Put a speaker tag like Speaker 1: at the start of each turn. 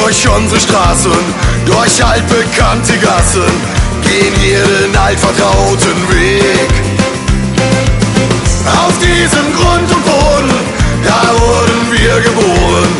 Speaker 1: durch unsere Straßen, durch altbekannte Gassen, gehen hier den altvertrauten Weg. Auf diesem Grund und Boden, da wurden wir geboren,